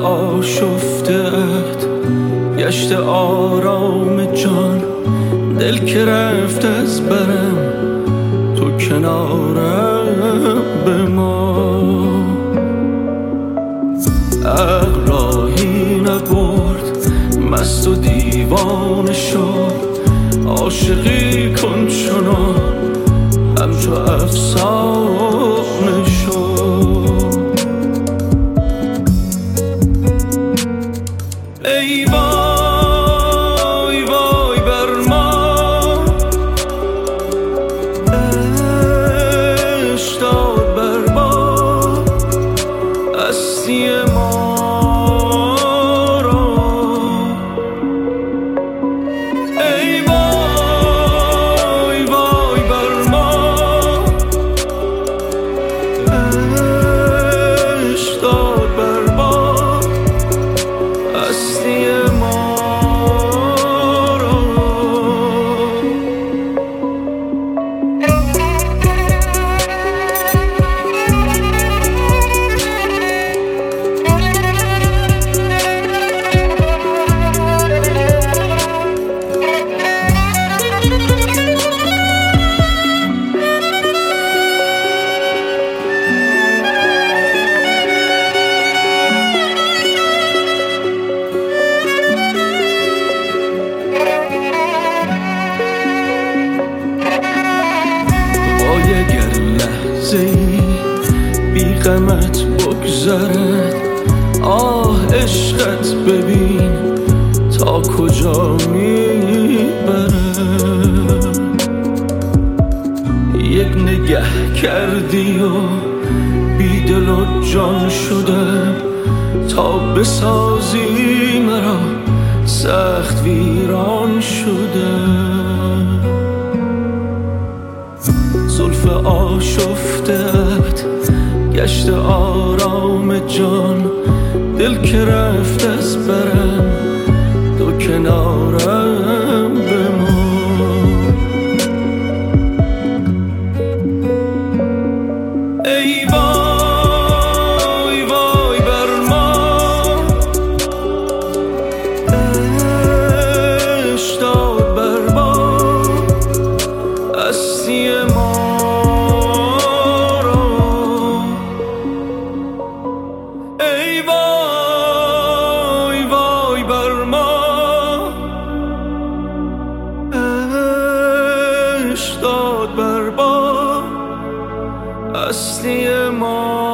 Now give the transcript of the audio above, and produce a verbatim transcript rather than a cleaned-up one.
آشفته‌ات گشت آرام جان، دل که رفت از برم تو کنارم بمان. عقل راهی نبرد مست و دیوانه شد، عاشقی کن چنان همچو افسانه شد. ای وای وای بر ما، عشق داد بر ما هستی ما را. ای وای وای بر ما، عشق داد بر ما هستی ما را. اگر لحظه ای بی غمت بگذرد، آه عشقت ببین تا کجا میبرد. یک نگه کردی و بی دل و جان شدم، تا بسازی مرا سخت ویران شدم. زلف آشفته‌ات گشت آرام جان، دل که رفت از برم تو کنارم بمان. ای وای وای بر ما، عشق داد بر ما هستی ما را. ای وای وای بر ما، عشق داد بر ما هستی ما.